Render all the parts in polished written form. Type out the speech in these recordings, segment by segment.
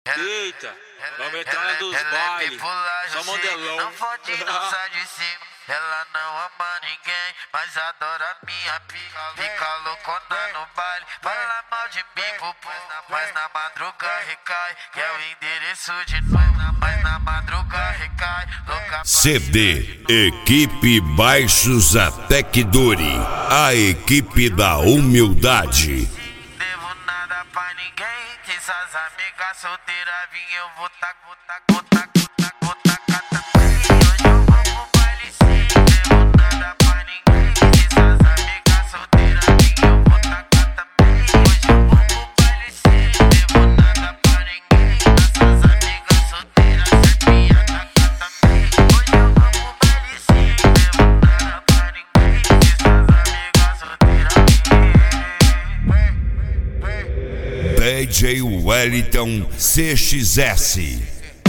Eita, vamos entrar na dos bailes, só modelão. Não fode, não sai de cima. Ela não ama ninguém, mas adora minha pica. Fica loucona no baile, fala mal de mim, mas na madruga recai. Que é o endereço de nós, mas na madruga recai. CD Equipe Baixos até que dure, a equipe da humildade. Devo nada pra ninguém, que essas amigas solteiras vim, eu vou tacar. DJ Wellington CXS.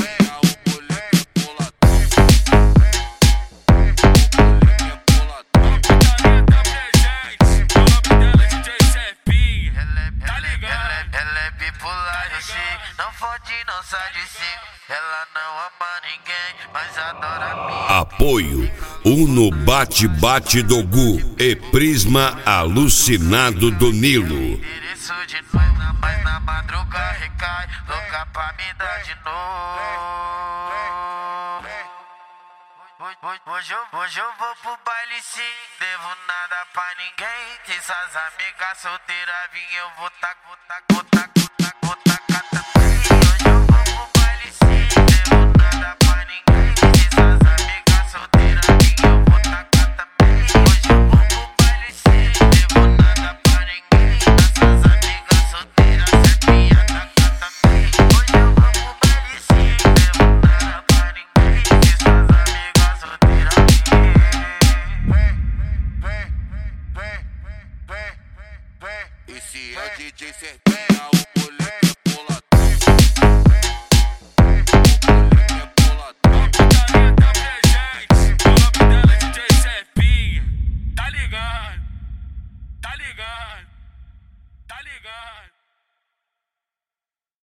Não fode, não sai de cima. Ela não ama ninguém, mas adora mim. Apoio Uno Bate-Bate do Gu e Prisma Alucinado do Nilo. Endereço de nós, mas na madruga recai. Louca pra me dar de novo. Hoje eu vou pro baile sim. Devo nada pra ninguém. Que essas amigas solteiras vim, eu vou tacar. Esse é o DJ Serpente.